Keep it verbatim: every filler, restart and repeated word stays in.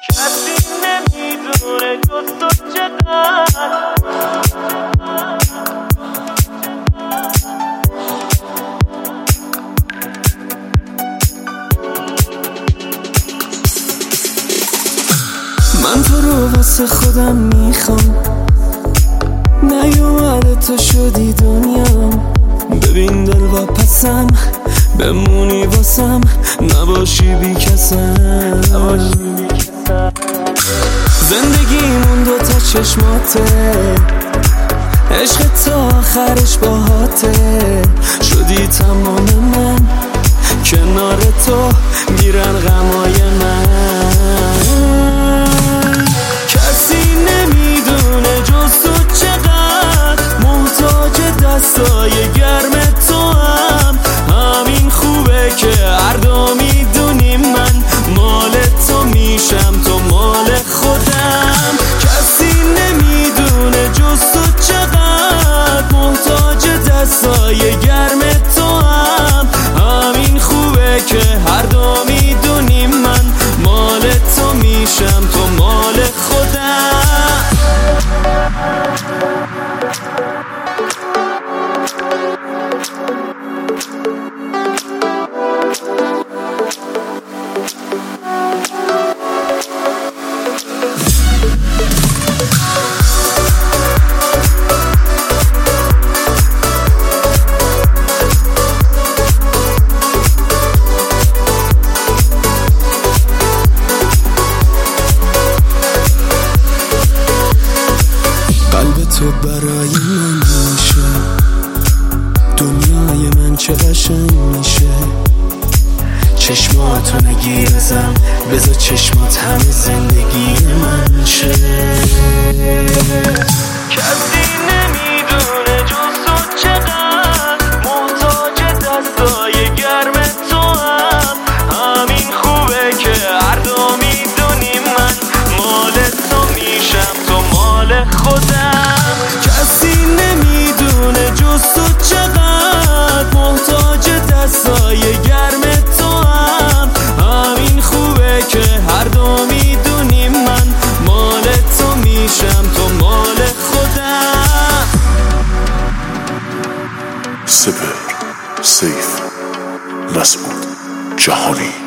کسی نمیدونه جز تو چقدر من تو رو واسه خودم میخوام، نیومده تو شدی دنیام. ببین دل و پسم بمونی واسم، نباشی بی کسم. زندگیمون دو تا چشماته، عشق تا آخرش باهاته. شدی تمام من، کنار تو میرن غمای من. کسی نمیدونه جز تو چقدر محتاج دستای گرم تو هم. همین خوبه که هر دو میدونی من مال تو میشم، تو مال خودم. کسی نمیدونه جز تو چقدر محتاج دستای گرم تو هم. همین خوبه که هر دو میدونی من مال تو میشم، تو مال خودم. تو برای من میشه، دنیای من چه قشنگ میشه. چشماتو نگیرزم، بذار چشمات همه زندگی من شه. کسی نمیدونه جز تو چقدر محتاج دستای گرم تو هم. همین خوبه که هر دو میدونی من مال تو میشم، تو مال خودم. کسی نمیدونه جز تو چقدر محتاج دستای گرم تو هم. همین خوبه که هر دو میدونی من مال تو میشم، تو مال خودم. سپر، سیف، مسعود، جهانی.